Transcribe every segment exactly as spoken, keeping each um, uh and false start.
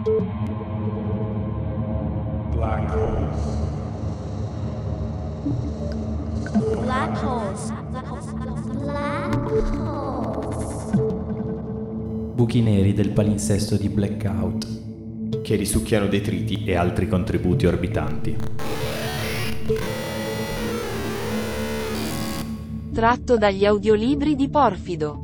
Black holes. Black holes. Black holes. Buchi neri del palinsesto di Blackout, che risucchiano detriti e altri contributi orbitanti. Tratto dagli audiolibri di Porfido.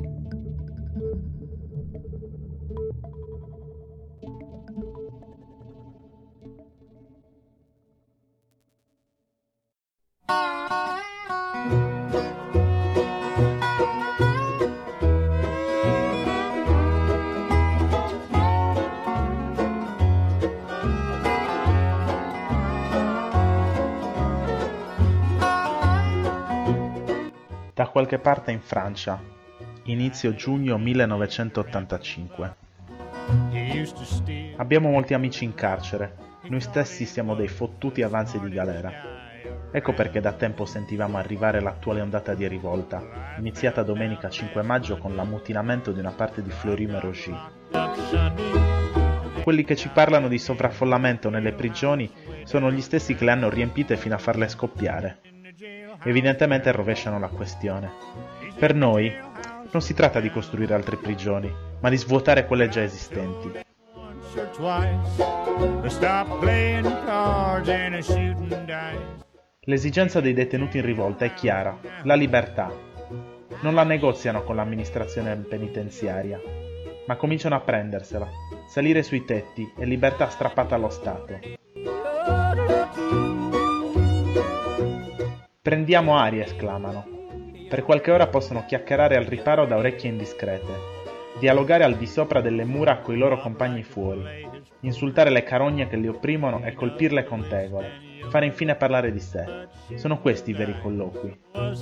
Da qualche parte in Francia, inizio giugno millenovecentottantacinque. Abbiamo molti amici in carcere, noi stessi siamo dei fottuti avanzi di galera. Ecco perché da tempo sentivamo arrivare l'attuale ondata di rivolta, iniziata domenica cinque maggio con l'ammutinamento di una parte di Fleury-Mérogis. Quelli che ci parlano di sovraffollamento nelle prigioni sono gli stessi che le hanno riempite fino a farle scoppiare. Evidentemente rovesciano la questione. Per noi non si tratta di costruire altre prigioni, ma di svuotare quelle già esistenti. L'esigenza dei detenuti in rivolta è chiara, la libertà. Non la negoziano con l'amministrazione penitenziaria, ma cominciano a prendersela, salire sui tetti e libertà strappata allo Stato. Prendiamo aria, esclamano. Per qualche ora possono chiacchierare al riparo da orecchie indiscrete, dialogare al di sopra delle mura coi loro compagni fuori, insultare le carogne che li opprimono e colpirle con tegole, fare infine parlare di sé. Sono questi i veri colloqui.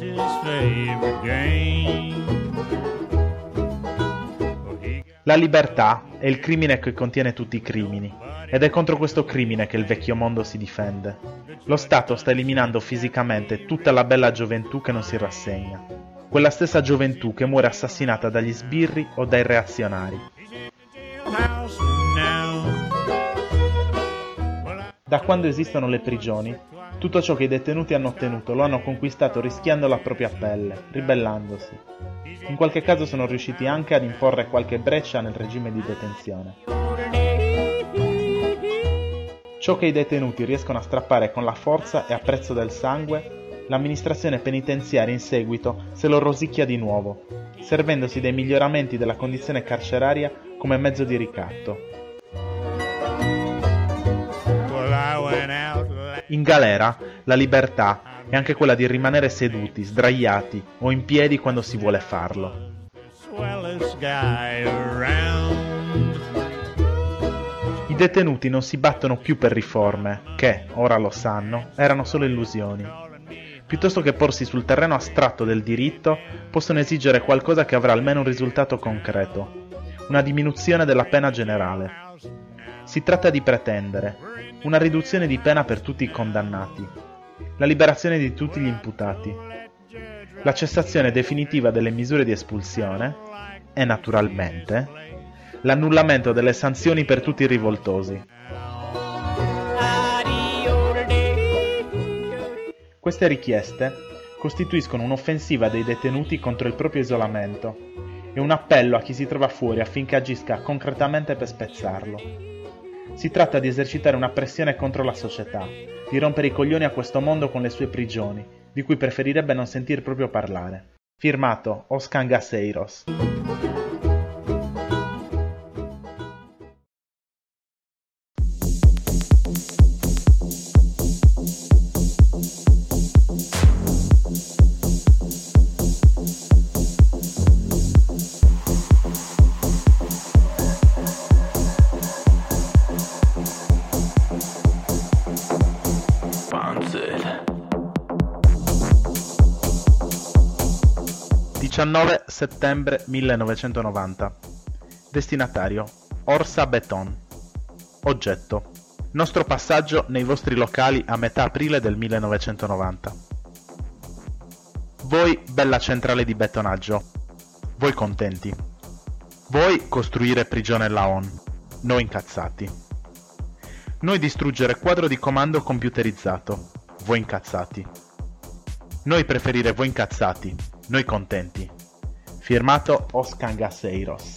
La libertà è il crimine che contiene tutti i crimini, ed è contro questo crimine che il vecchio mondo si difende. Lo Stato sta eliminando fisicamente tutta la bella gioventù che non si rassegna, quella stessa gioventù che muore assassinata dagli sbirri o dai reazionari. Da quando esistono le prigioni, tutto ciò che i detenuti hanno ottenuto lo hanno conquistato rischiando la propria pelle, ribellandosi. In qualche caso sono riusciti anche ad imporre qualche breccia nel regime di detenzione. Ciò che i detenuti riescono a strappare con la forza e a prezzo del sangue, l'amministrazione penitenziaria in seguito se lo rosicchia di nuovo, servendosi dei miglioramenti della condizione carceraria come mezzo di ricatto. In galera, la libertà è anche quella di rimanere seduti, sdraiati o in piedi quando si vuole farlo. I detenuti non si battono più per riforme che, ora lo sanno, erano solo illusioni. Piuttosto che porsi sul terreno astratto del diritto, possono esigere qualcosa che avrà almeno un risultato concreto, una diminuzione della pena generale. Si tratta di pretendere una riduzione di pena per tutti i condannati, la liberazione di tutti gli imputati, la cessazione definitiva delle misure di espulsione e, naturalmente, l'annullamento delle sanzioni per tutti i rivoltosi. Queste richieste costituiscono un'offensiva dei detenuti contro il proprio isolamento e un appello a chi si trova fuori affinché agisca concretamente per spezzarlo. Si tratta di esercitare una pressione contro la società, di rompere i coglioni a questo mondo con le sue prigioni, di cui preferirebbe non sentir proprio parlare. Firmato Oscar Gaseiros. diciannove settembre millenovecentonovanta. Destinatario Orsa Beton. Oggetto: nostro passaggio nei vostri locali a metà aprile del millenovecentonovanta. Voi bella centrale di betonaggio, voi contenti. Voi costruire prigione Laon, noi incazzati. Noi distruggere quadro di comando computerizzato, voi incazzati. Noi preferire voi incazzati, noi contenti. Firmato Os Cangaceiros.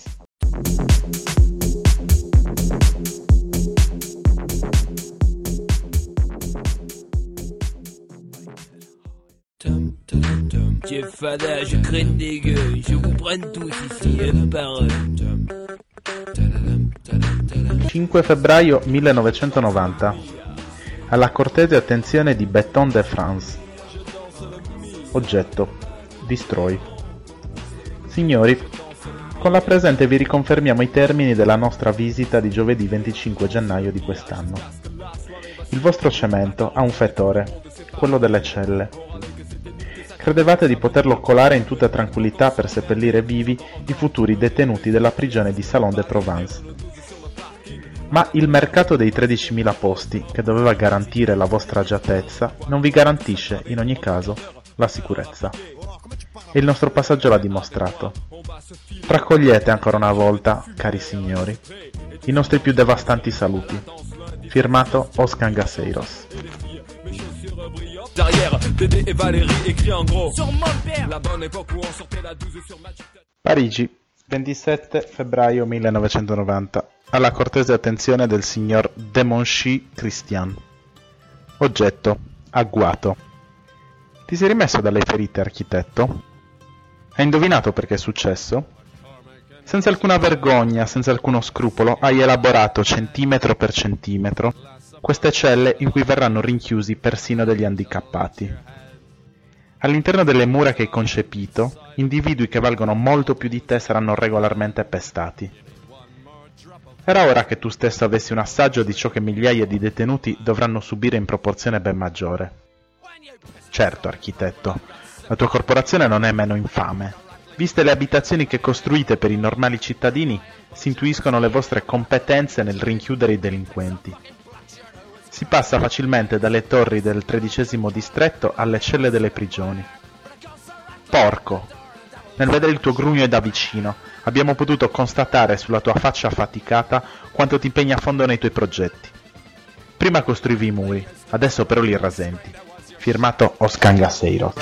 J'ai fada, je crains des gueux, je vous prends tous ici, un par un. cinque febbraio millenovecentonovanta. Alla cortese attenzione di Béton de France. Oggetto: Destroy. Signori, con la presente vi riconfermiamo i termini della nostra visita di giovedì venticinque gennaio di quest'anno. Il vostro cemento ha un fetore, quello delle celle. Credevate di poterlo colare in tutta tranquillità per seppellire vivi i futuri detenuti della prigione di Salon de Provence. Ma il mercato dei tredicimila posti, che doveva garantire la vostra agiatezza, non vi garantisce, in ogni caso, la sicurezza. E il nostro passaggio l'ha dimostrato. Raccogliete ancora una volta, cari signori, i nostri più devastanti saluti. Firmato Os Cangaceiros. Parigi, ventisette febbraio millenovecentonovanta. Alla cortese attenzione del signor de Monchy Christian. Oggetto: agguato. Ti sei rimesso dalle ferite, architetto? Hai indovinato perché è successo? Senza alcuna vergogna, senza alcuno scrupolo, hai elaborato centimetro per centimetro queste celle in cui verranno rinchiusi persino degli handicappati. All'interno delle mura che hai concepito, individui che valgono molto più di te saranno regolarmente pestati. Era ora che tu stesso avessi un assaggio di ciò che migliaia di detenuti dovranno subire in proporzione ben maggiore. Certo, architetto, la tua corporazione non è meno infame. Viste le abitazioni che costruite per i normali cittadini, si intuiscono le vostre competenze nel rinchiudere i delinquenti. Si passa facilmente dalle torri del tredicesimo distretto alle celle delle prigioni. Porco! Nel vedere il tuo grugno da vicino, abbiamo potuto constatare sulla tua faccia affaticata quanto ti impegni a fondo nei tuoi progetti. Prima costruivi i muri, adesso però li rasenti. Firmato Os Cangaceiros.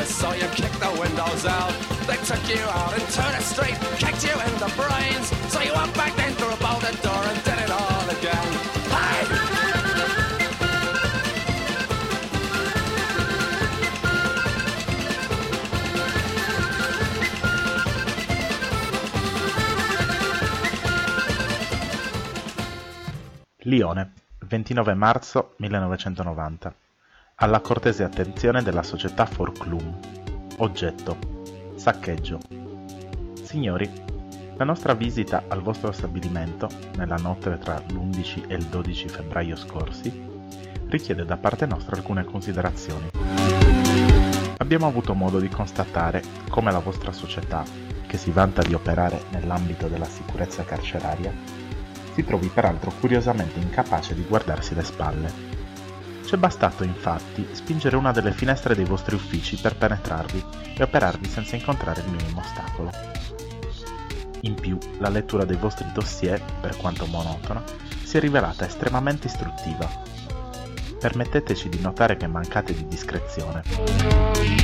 Lione, ventinove marzo millenovecentonovanta. Alla cortese attenzione della società Forclum. Oggetto: saccheggio. Signori, la nostra visita al vostro stabilimento, nella notte tra l'undici e il dodici febbraio scorsi, richiede da parte nostra alcune considerazioni. Abbiamo avuto modo di constatare come la vostra società, che si vanta di operare nell'ambito della sicurezza carceraria, si trovi peraltro curiosamente incapace di guardarsi le spalle. C'è bastato infatti spingere una delle finestre dei vostri uffici per penetrarvi e operarvi senza incontrare il minimo ostacolo. In più, la lettura dei vostri dossier, per quanto monotona, si è rivelata estremamente istruttiva. Permetteteci di notare che mancate di discrezione.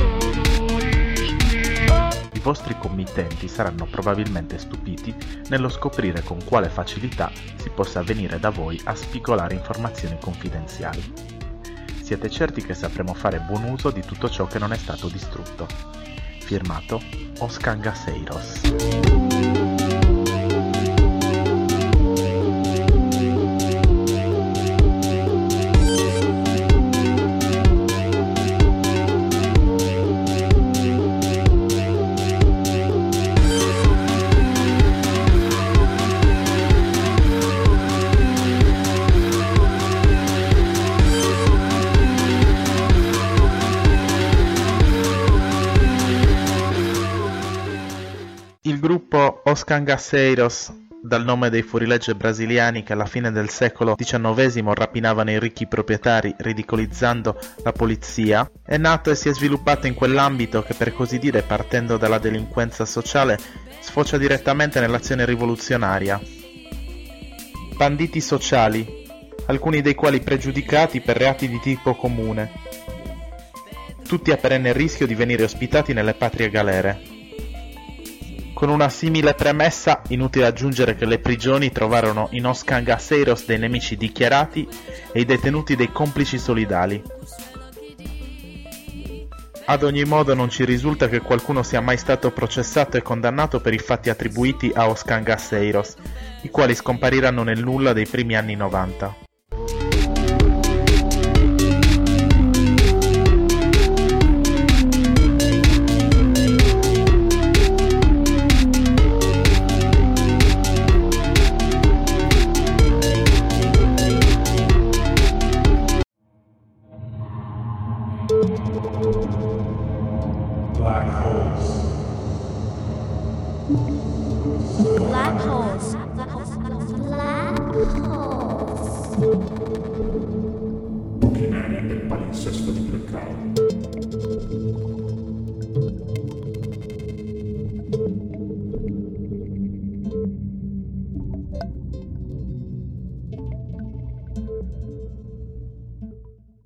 I vostri committenti saranno probabilmente stupiti nello scoprire con quale facilità si possa venire da voi a spigolare informazioni confidenziali. Siete certi che sapremo fare buon uso di tutto ciò che non è stato distrutto. Firmato Os Cangaceiros. Il gruppo Os Cangaceiros, dal nome dei fuorilegge brasiliani che alla fine del secolo diciannovesimo rapinavano i ricchi proprietari ridicolizzando la polizia, è nato e si è sviluppato in quell'ambito che, per così dire, partendo dalla delinquenza sociale, sfocia direttamente nell'azione rivoluzionaria. Banditi sociali, alcuni dei quali pregiudicati per reati di tipo comune, tutti a perenne rischio di venire ospitati nelle patrie galere. Con una simile premessa, inutile aggiungere che le prigioni trovarono in Os Cangaceiros dei nemici dichiarati e i detenuti dei complici solidali. Ad ogni modo non ci risulta che qualcuno sia mai stato processato e condannato per i fatti attribuiti a Os Cangaceiros, i quali scompariranno nel nulla dei primi anni novanta. Black holes. Black holes. Black holes. Buche nere del palinsesto di